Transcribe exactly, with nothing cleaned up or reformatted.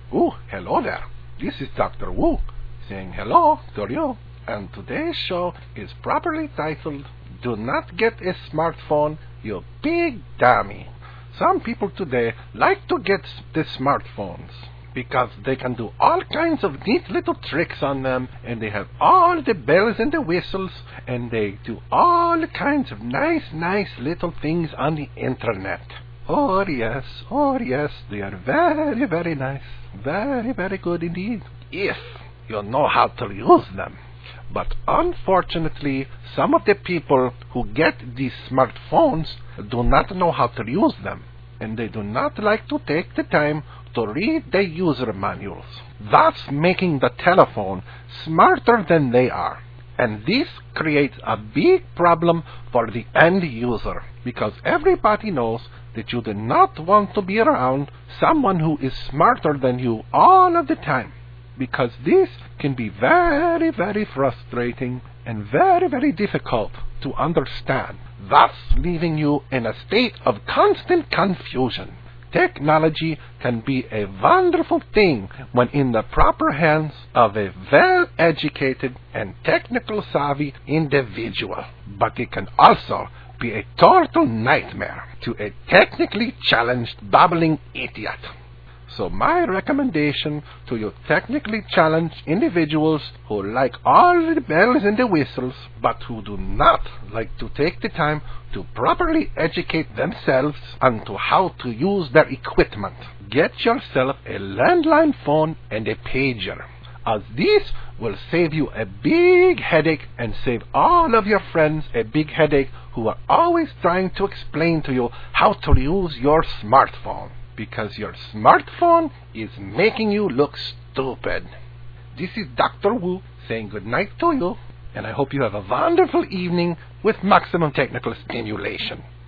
Oh, hello there. This is Doctor Wu saying hello to you. And today's show is properly titled, Do Not Get a Smartphone, You Big Dummy. Some people today like to get the smartphones because they can do all kinds of neat little tricks on them, and they have all the bells and the whistles, and they do all kinds of nice, nice little things on the internet. Oh yes, oh yes, they are very, very nice, very, very good indeed, if you know how to use them. But unfortunately, some of the people who get these smartphones do not know how to use them, and they do not like to take the time to read the user manuals, thus making the telephone smarter than they are. And this creates a big problem for the end user, because everybody knows that you do not want to be around someone who is smarter than you all of the time, because this can be very, very frustrating and very, very difficult to understand, thus leaving you in a state of constant confusion. Technology can be a wonderful thing when in the proper hands of a well-educated and technical savvy individual, but it can also be a total nightmare to a technically challenged babbling idiot. So my recommendation to you technically challenged individuals who like all the bells and the whistles, but who do not like to take the time to properly educate themselves onto how to use their equipment, get yourself a landline phone and a pager, as this will save you a big headache and save all of your friends a big headache who are always trying to explain to you how to use your smartphone, because your smartphone is making you look stupid. This is Doctor Wu saying good night to you, and I hope you have a wonderful evening with maximum technical stimulation.